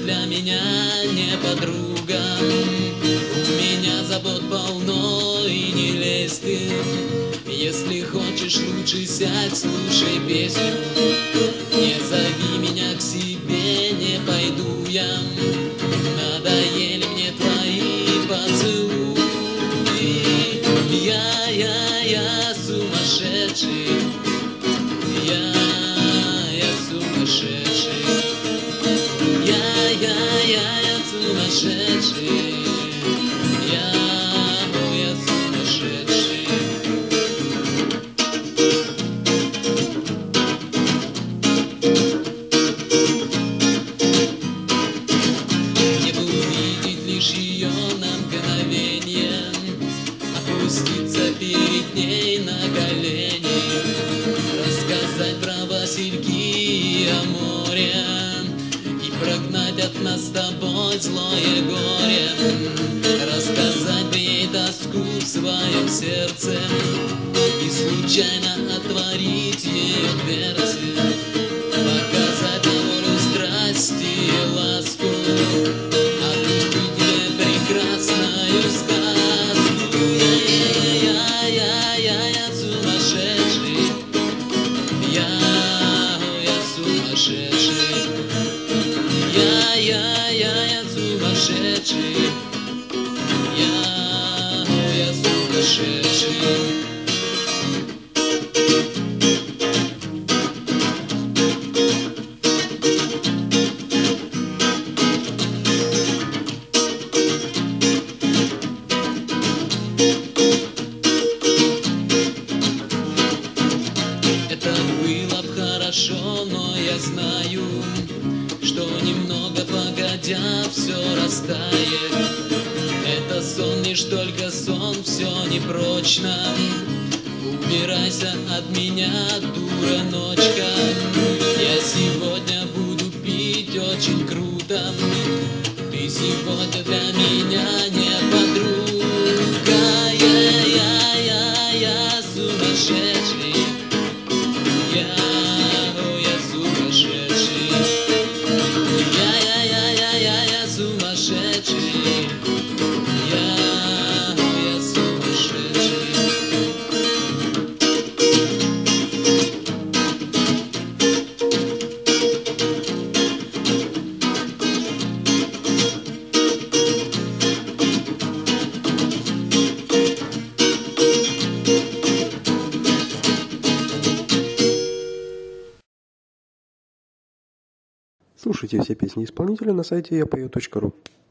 для меня не подруга. У меня забот полно, и не лезь ты. Если хочешь, лучше сядь, слушай песню. Не зови меня к себе, не пойду я. Надоели мне твои поцелуи. Я сумасшедший. Я сумасшедший. Я сумасшедший. Я сумасшедший. Мне бы увидеть лишь ее на мгновенье, опуститься перед ней на колени, рассказать про васильки и о море и прогнать от нас с тобой злое горе, рассказать бы ей тоску в своем сердце и случайно отворить ее дверцы, показать на волю страсти и ласку, открыть тебе прекрасную сказку. Я сумасшедший. Я сумасшедший. Я сумасшедший. Я сумасшедший. Это было б хорошо, но я знаю, что немного погодя все растает. Это сон, лишь только сон, все непрочно. Убирайся от меня, дура ночка. Я сегодня буду пить очень круто. Ты сегодня для меня не подруга. Я сумасшедший. Я сумасшедший. Я сумасшедший. Я сумасшедший. Слушайте все песни исполнителя на сайте yapeo.ru.